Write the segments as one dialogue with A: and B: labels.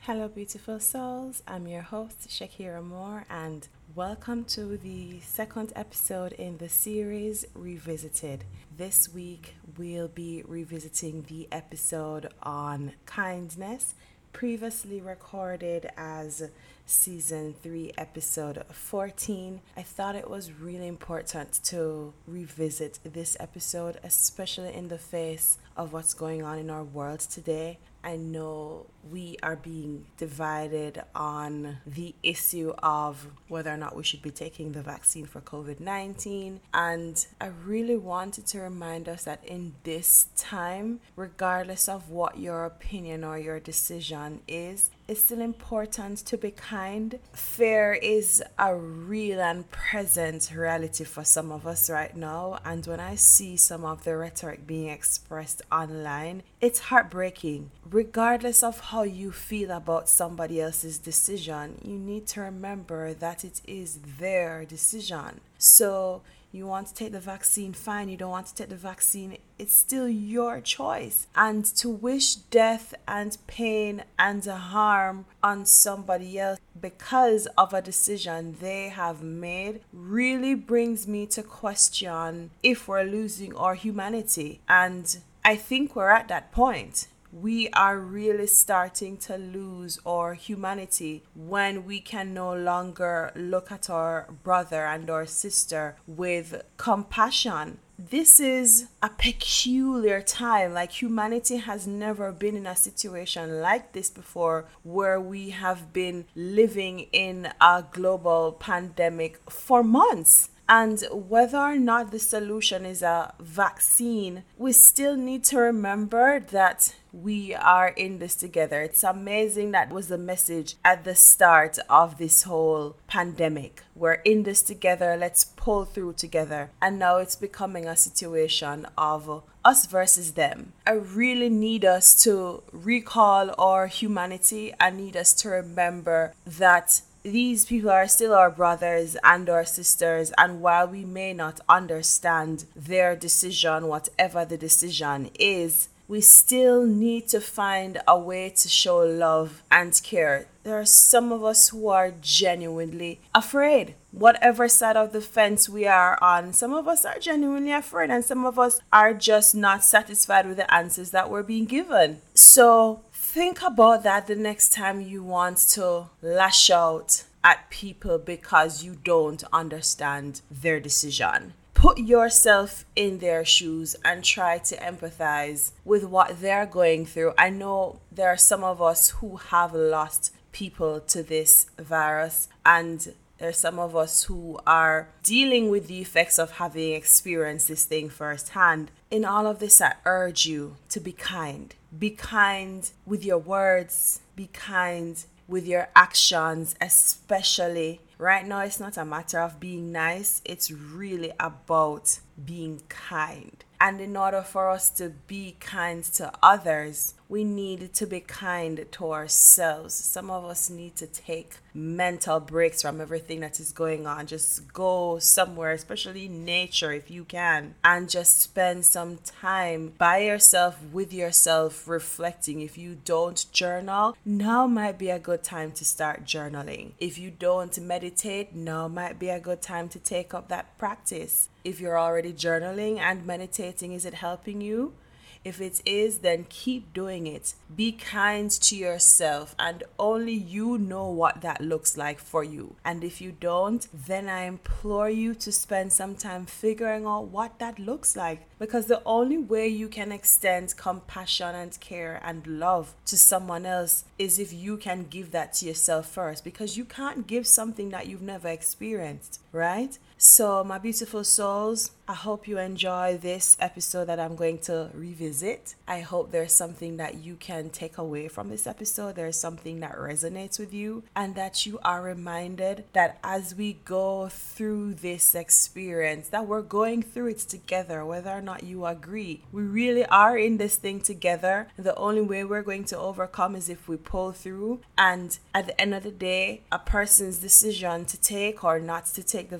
A: Hello, beautiful souls. I'm your host, Shakira Moore, and welcome to the second episode in the series Revisited. This week, we'll be revisiting the episode on kindness, previously recorded as season 3, episode 14. I thought it was really important to revisit this episode, especially in the face of what's going on in our world today. I know we are being divided on the issue of whether or not we should be taking the vaccine for COVID-19. And I really wanted to remind us that in this time, regardless of what your opinion or your decision is, it's still important to be kind. Fear is a real and present reality for some of us right now. And when I see some of the rhetoric being expressed online, it's heartbreaking. Regardless of how you feel about somebody else's decision, you need to remember that it is their decision. So you want to take the vaccine, fine. You don't want to take the vaccine, it's still your choice. And to wish death and pain and harm on somebody else because of a decision they have made really brings me to question if we're losing our humanity. And I think we're at that point. We are really starting to lose our humanity when we can no longer look at our brother and our sister with compassion. This is a peculiar time. Like, humanity has never been in a situation like this before, where we have been living in a global pandemic for months. And whether or not the solution is a vaccine, we still need to remember that we are in this together. It's amazing that was the message at the start of this whole pandemic. We're in this together, let's pull through together. And now it's becoming a situation of us versus them. I really need us to recall our humanity. I need us to remember that these people are still our brothers and our sisters, and while we may not understand their decision, whatever the decision is, we still need to find a way to show love and care. There are some of us who are genuinely afraid. Whatever side of the fence we are on, some of us are genuinely afraid, and some of us are just not satisfied with the answers that we're being given. So think about that the next time you want to lash out at people because you don't understand their decision. Put yourself in their shoes and try to empathize with what they're going through. I know there are some of us who have lost people to this virus, and there's some of us who are dealing with the effects of having experienced this thing firsthand. In all of this, I urge you to be kind. Be kind with your words. Be kind with your actions, especially. Right now, it's not a matter of being nice. It's really about being kind. And in order for us to be kind to others, we need to be kind to ourselves. Some of us need to take mental breaks from everything that is going on. Just go somewhere, especially nature if you can, and just spend some time by yourself, with yourself, reflecting. If you don't journal, now might be a good time to start journaling. If you don't meditate, now might be a good time to take up that practice. If you're already journaling and meditating, is it helping you? If it is, then keep doing it. Be kind to yourself, and only you know what that looks like for you. And if you don't, then I implore you to spend some time figuring out what that looks like. Because the only way you can extend compassion and care and love to someone else is if you can give that to yourself first. Because you can't give something that you've never experienced, right? So, my beautiful souls, I hope you enjoy this episode that I'm going to revisit. I hope there's something that you can take away from this episode. There's something that resonates with you, and that you are reminded that as we go through this experience, that we're going through it together, whether or not you agree. We really are in this thing together. The only way we're going to overcome is if we pull through. And at the end of the day, a person's decision to take or not to take the vaccine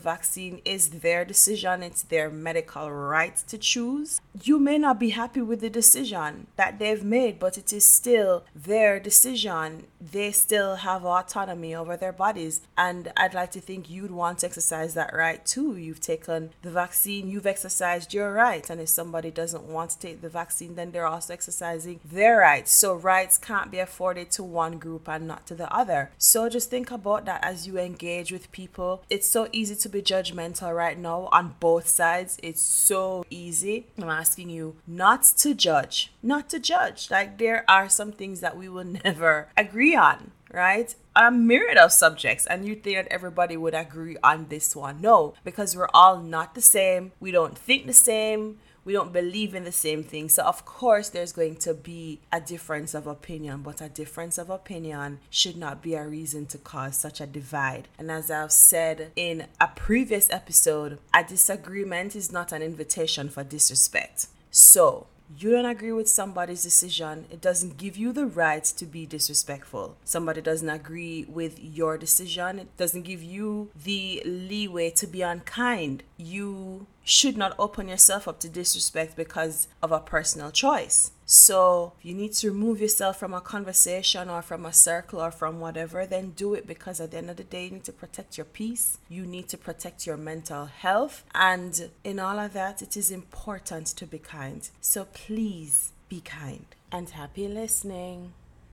A: vaccine is their decision. It's their medical right to choose. You may not be happy with the decision that they've made, but it is still their decision. They still have autonomy over their bodies. And I'd like to think you'd want to exercise that right too. You've taken the vaccine, you've exercised your right. And if somebody doesn't want to take the vaccine, then they're also exercising their rights. So rights can't be afforded to one group and not to the other. So just think about that as you engage with people. It's so easy to be judgmental right now on both sides. It's so easy. I'm asking you not to judge. Not to judge. Like, there are some things that we will never agree on, right? A myriad of subjects, and you think that everybody would agree on this one. No, because we're all not the same. We don't think the same. We don't believe in the same thing. So of course there's going to be a difference of opinion, but a difference of opinion should not be a reason to cause such a divide. And as I've said in a previous episode, a disagreement is not an invitation for disrespect. So you don't agree with somebody's decision, it doesn't give you the right to be disrespectful. Somebody doesn't agree with your decision, it doesn't give you the leeway to be unkind. You should not open yourself up to disrespect because of a personal choice. So if you need to remove yourself from a conversation or from a circle or from whatever, then do it, because at the end of the day, you need to protect your peace. You need to protect your mental health. And in all of that, it is important to be kind. So please be kind, and happy listening.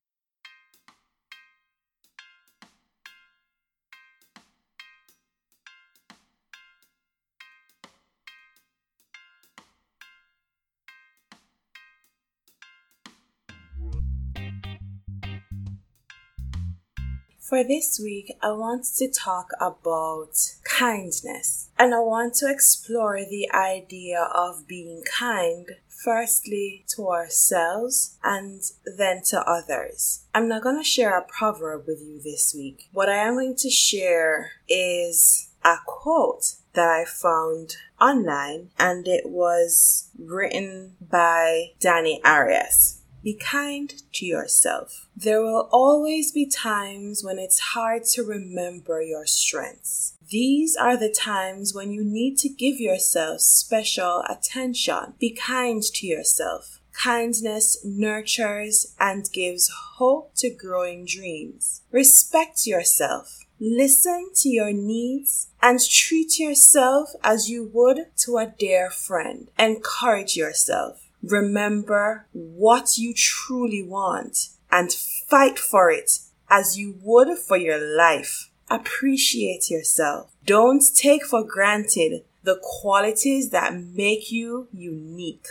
A: For this week, I want to talk about kindness, and I want to explore the idea of being kind, firstly to ourselves and then to others. I'm not going to share a proverb with you this week. What I am going to share is a quote that I found online, and it was written by Danny Arias. Be kind to yourself. There will always be times when it's hard to remember your strengths. These are the times when you need to give yourself special attention. Be kind to yourself. Kindness nurtures and gives hope to growing dreams. Respect yourself. Listen to your needs and treat yourself as you would to a dear friend. Encourage yourself. Remember what you truly want and fight for it as you would for your life. Appreciate yourself. Don't take for granted the qualities that make you unique.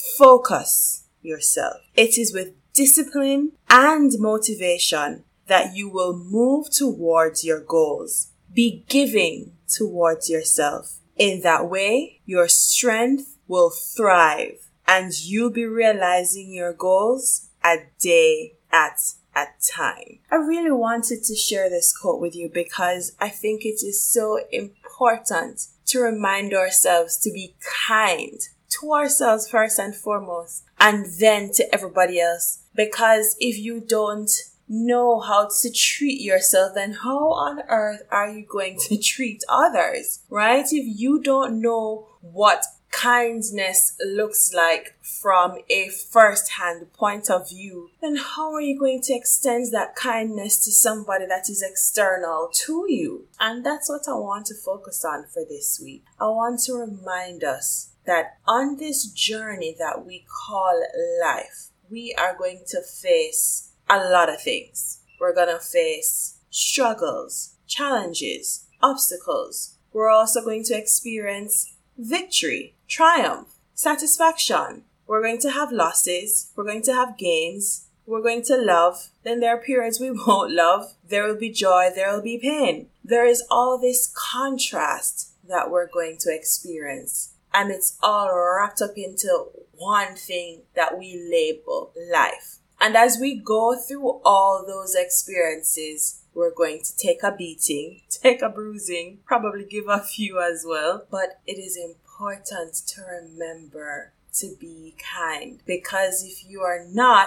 A: Focus yourself. It is with discipline and motivation that you will move towards your goals. Be giving towards yourself. In that way, your strength will thrive, and you'll be realizing your goals a day at a time. I really wanted to share this quote with you because I think it is so important to remind ourselves to be kind to ourselves first and foremost, and then to everybody else. Because if you don't know how to treat yourself, then how on earth are you going to treat others, right? If you don't know what kindness looks like from a first-hand point of view, then how are you going to extend that kindness to somebody that is external to you? And that's what I want to focus on for this week. I want to remind us that on this journey that we call life, we are going to face a lot of things. We're going to face struggles, challenges, obstacles. We're also going to experience victory, triumph, satisfaction. We're going to have losses. We're going to have gains. We're going to love. Then there are periods we won't love. There will be joy. There will be pain. There is all this contrast that we're going to experience. And it's all wrapped up into one thing that we label life. And as we go through all those experiences, we're going to take a beating, take a bruising, probably give a few as well. But it is important to remember to be kind. Because if you are not,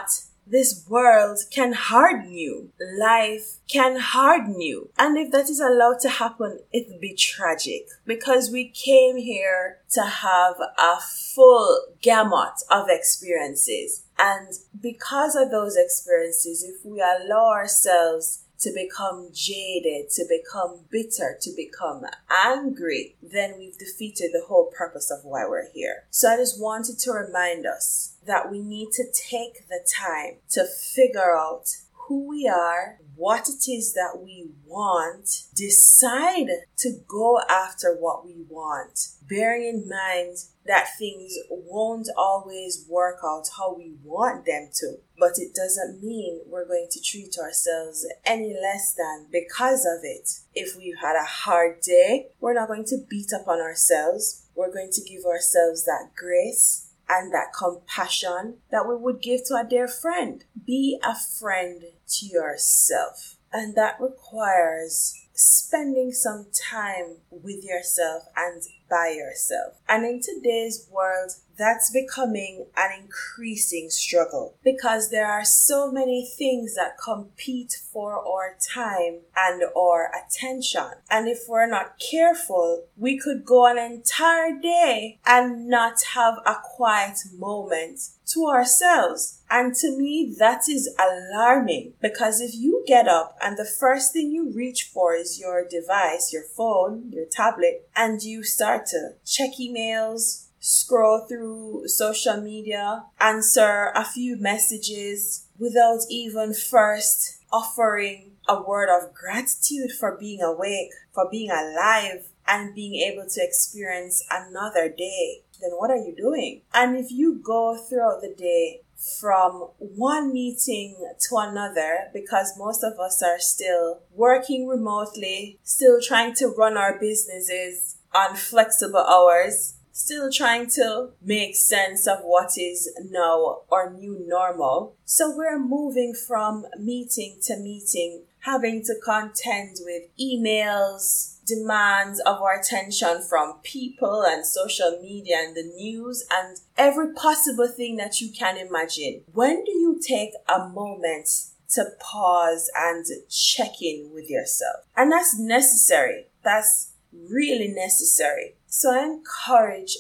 A: this world can harden you. Life can harden you. And if that is allowed to happen, it would be tragic, because we came here to have a full gamut of experiences. And because of those experiences, if we allow ourselves to become jaded, to become bitter, to become angry, then we've defeated the whole purpose of why we're here. So I just wanted to remind us that we need to take the time to figure out who we are, what it is that we want, decide to go after what we want, bearing in mind that things won't always work out how we want them to. But it doesn't mean we're going to treat ourselves any less than because of it. If we've had a hard day, we're not going to beat up on ourselves. We're going to give ourselves that grace and that compassion that we would give to a dear friend. Be a friend to yourself. And that requires spending some time with yourself and by yourself. And in today's world, that's becoming an increasing struggle, because there are so many things that compete for our time and our attention. And if we're not careful, we could go an entire day and not have a quiet moment to ourselves. And to me, that is alarming, because if you get up and the first thing you reach for is your device, your phone, your tablet, and you start to check emails, scroll through social media, answer a few messages without even first offering a word of gratitude for being awake, for being alive, and being able to experience another day, then what are you doing? And if you go throughout the day from one meeting to another, because most of us are still working remotely, still trying to run our businesses on flexible hours, still trying to make sense of what is now our new normal. So we're moving from meeting to meeting, having to contend with emails, demands of our attention from people and social media and the news and every possible thing that you can imagine. When do you take a moment to pause and check in with yourself? And that's necessary. That's really necessary. So I encourage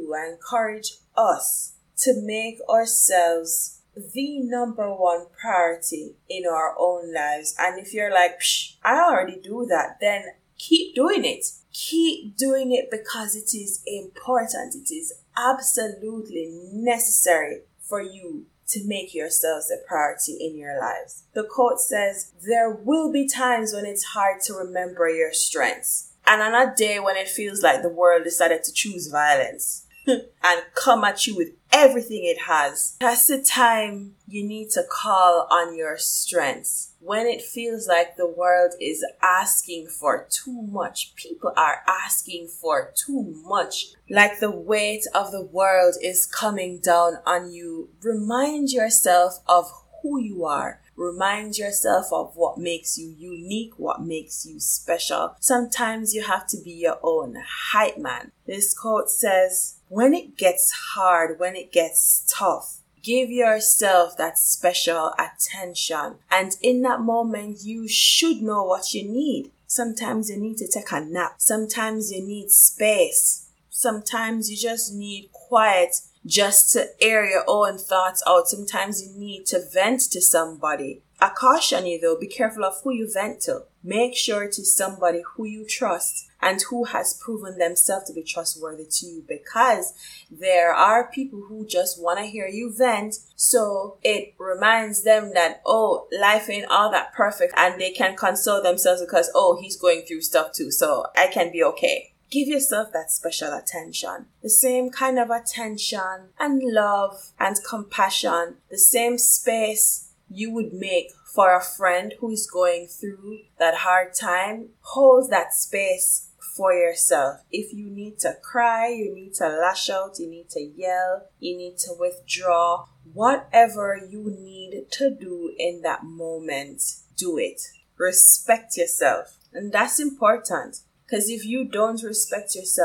A: us to make ourselves the number one priority in our own lives. And if you're like, I already do that, then keep doing it. Keep doing it, because it is important. It is absolutely necessary for you to make yourselves a priority in your lives. The quote says, there will be times when it's hard to remember your strengths. And on a day when it feels like the world decided to choose violence and come at you with everything it has, that's the time you need to call on your strengths. When it feels like the world is asking for too much, people are asking for too much, like the weight of the world is coming down on you, remind yourself of who you are. Remind yourself of what makes you unique, what makes you special. Sometimes you have to be your own hype man. This quote says, when it gets hard, when it gets tough, give yourself that special attention. And in that moment, you should know what you need. Sometimes you need to take a nap. Sometimes you need space. Sometimes you just need quiet just to air your own thoughts out. Sometimes you need to vent to somebody. I caution you though, be careful of who you vent to. Make sure it is somebody who you trust and who has proven themselves to be trustworthy to you, because there are people who just want to hear you vent, so it reminds them that, oh, life ain't all that perfect, and they can console themselves because, oh, he's going through stuff too, so I can be okay. Give yourself that special attention, the same kind of attention and love and compassion, the same space you would make for a friend who is going through that hard time. Hold that space for yourself. If you need to cry, you need to lash out, you need to yell, you need to withdraw, whatever you need to do in that moment, do it. Respect yourself. And that's important. Because if you don't respect yourself,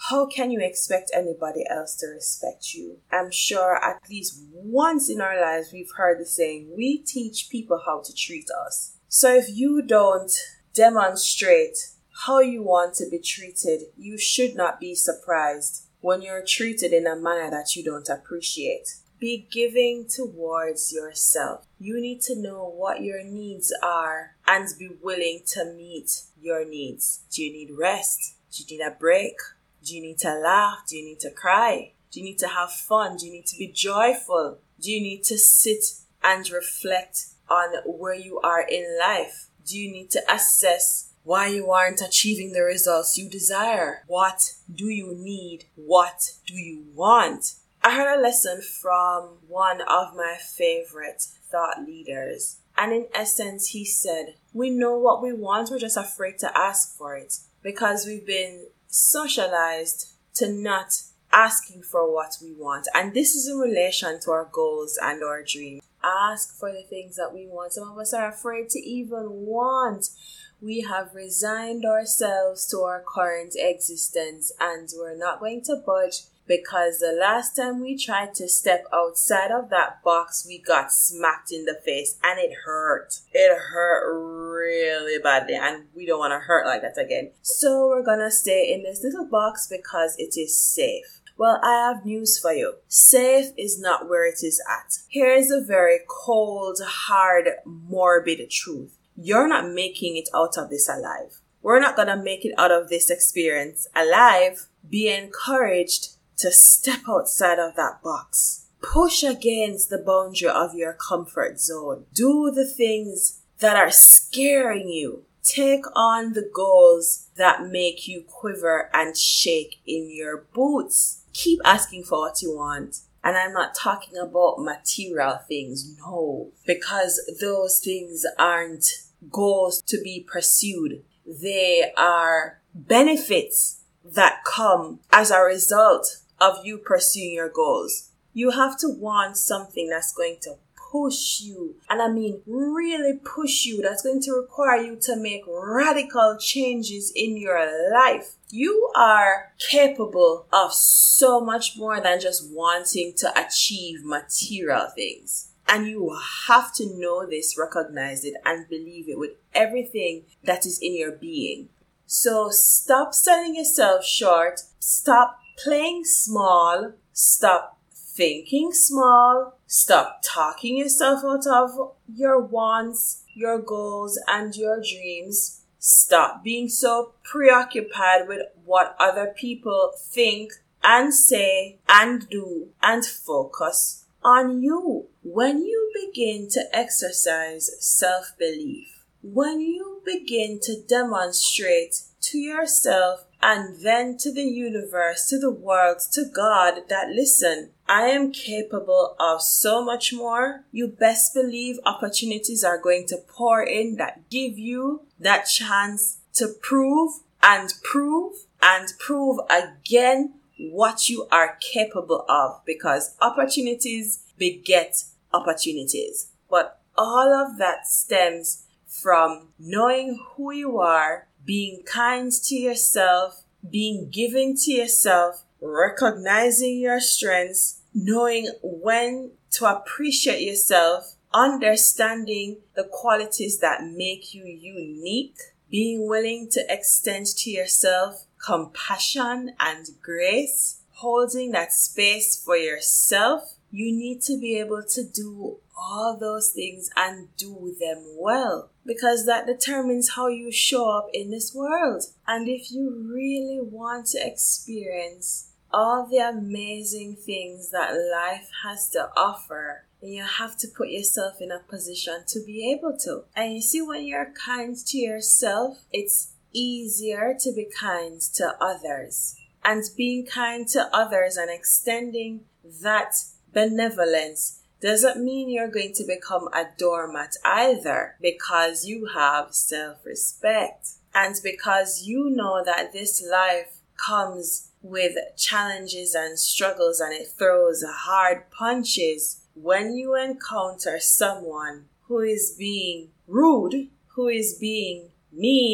A: how can you expect anybody else to respect you? I'm sure at least once in our lives we've heard the saying, we teach people how to treat us. So if you don't demonstrate how you want to be treated, you should not be surprised when you're treated in a manner that you don't appreciate. Be giving towards yourself. You need to know what your needs are and be willing to meet your needs. Do you need rest? Do you need a break? Do you need to laugh? Do you need to cry? Do you need to have fun? Do you need to be joyful? Do you need to sit and reflect on where you are in life? Do you need to assess why you aren't achieving the results you desire? What do you need? What do you want? I heard a lesson from one of my favorite thought leaders. And in essence, he said, we know what we want, we're just afraid to ask for it. Because we've been socialized to not asking for what we want. And this is in relation to our goals and our dreams. Ask for the things that we want. Some of us are afraid to even want. We have resigned ourselves to our current existence and we're not going to budge, because the last time we tried to step outside of that box, we got smacked in the face and it hurt. It hurt really badly and we don't want to hurt like that again. So we're going to stay in this little box because it is safe. Well, I have news for you. Safe is not where it is at. Here's a very cold, hard, morbid truth. You're not making it out of this alive. We're not going to make it out of this experience alive. Be encouraged to step outside of that box. Push against the boundary of your comfort zone. Do the things that are scaring you. Take on the goals that make you quiver and shake in your boots. Keep asking for what you want. And I'm not talking about material things, no. Because those things aren't goals to be pursued. They are benefits that come as a result of you pursuing your goals. You have to want something that's going to push you. And I mean really push you. That's going to require you to make radical changes in your life. You are capable of so much more than just wanting to achieve material things. And you have to know this, recognize it, and believe it with everything that is in your being. So stop selling yourself short. Stop playing small. Stop thinking small. Stop talking yourself out of your wants, your goals, and your dreams. Stop being so preoccupied with what other people think and say and do, and focus on you. When you begin to exercise self-belief, when you begin to demonstrate to yourself and then to the universe, to the world, to God, that listen, I am capable of so much more. You best believe opportunities are going to pour in that give you that chance to prove and prove and prove again what you are capable of, because opportunities beget opportunities. But all of that stems from knowing who you are, being kind to yourself, being giving to yourself, recognizing your strengths, knowing when to appreciate yourself, understanding the qualities that make you unique, being willing to extend to yourself compassion and grace, holding that space for yourself. You need to be able to do all those things and do them well, because that determines how you show up in this world. And if you really want to experience all the amazing things that life has to offer, then you have to put yourself in a position to be able to. And you see, when you're kind to yourself, it's easier to be kind to others. And being kind to others and extending that benevolence doesn't mean you're going to become a doormat either, because you have self-respect. And because you know that this life comes with challenges and struggles and it throws hard punches. When you encounter someone who is being rude, who is being mean,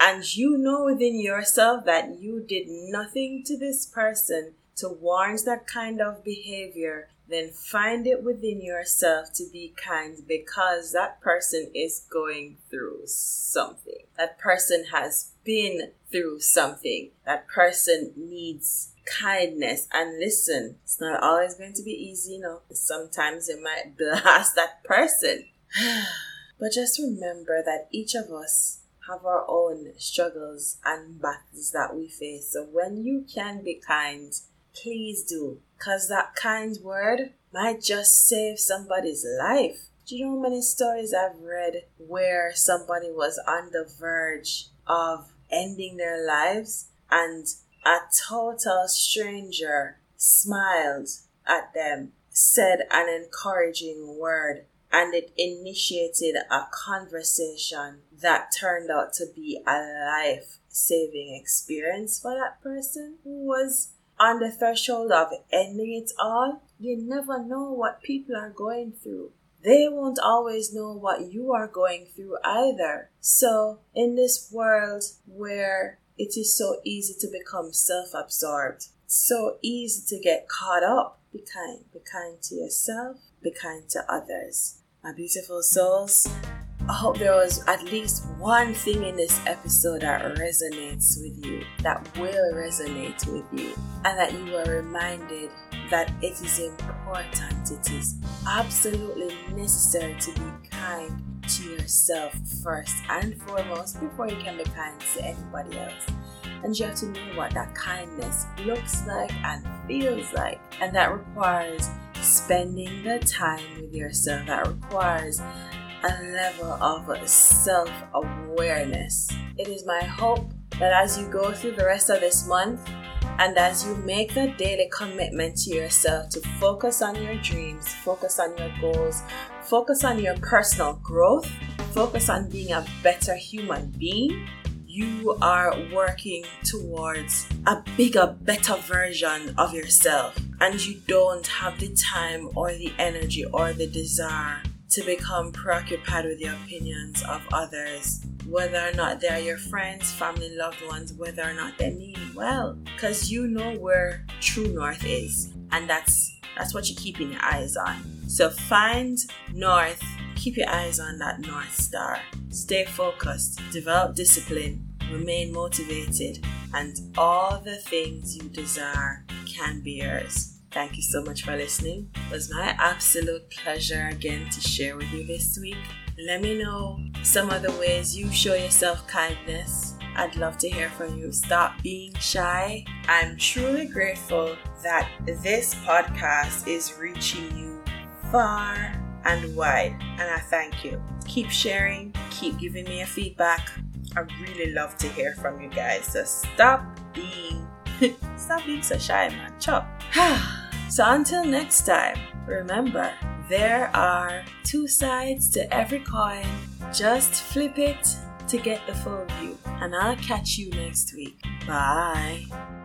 A: and you know within yourself that you did nothing to this person to warrant that kind of behavior, then find it within yourself to be kind, because that person is going through something. That person has been through something. That person needs kindness. And listen, it's not always going to be easy, Sometimes it might blast that person. But just remember that each of us have our own struggles and battles that we face. So when you can be kind, please do. Because that kind word might just save somebody's life. Do you know how many stories I've read where somebody was on the verge of ending their lives and a total stranger smiled at them, said an encouraging word, and it initiated a conversation that turned out to be a life-saving experience for that person who was on the threshold of ending it all. You never know what people are going through. They won't always know what you are going through either. So in this world where it is so easy to become self-absorbed, so easy to get caught up, be kind. Be kind to yourself, be kind to others. My beautiful souls, I hope there was at least one thing in this episode that resonates with you, that will resonate with you, and that you are reminded that it is important, it is absolutely necessary to be kind to yourself first and foremost before you can be kind to anybody else. And you have to know what that kindness looks like and feels like, and that requires spending the time with yourself. That requires a level of self-awareness. It is my hope that as you go through the rest of this month and as you make the daily commitment to yourself to focus on your dreams, focus on your goals, focus on your personal growth, focus on being a better human being, you are working towards a bigger, better version of yourself. And you don't have the time or the energy or the desire to become preoccupied with the opinions of others, whether or not they are your friends, family, loved ones, whether or not they mean well, because you know where true north is, and that's what you're keeping your eyes on. So find north, keep your eyes on that North Star, stay focused, develop discipline, remain motivated, and all the things you desire can be yours. Thank you so much for listening. It was my absolute pleasure again to share with you this week. Let me know some of the ways you show yourself kindness. I'd love to hear from you. Stop being shy. I'm truly grateful that this podcast is reaching you far and wide, and I thank you. Keep sharing, keep giving me a feedback. I really love to hear from you guys. So stop being so shy, man. Chop. So until next time, remember, there are two sides to every coin. Just flip it to get the full view. And I'll catch you next week. Bye.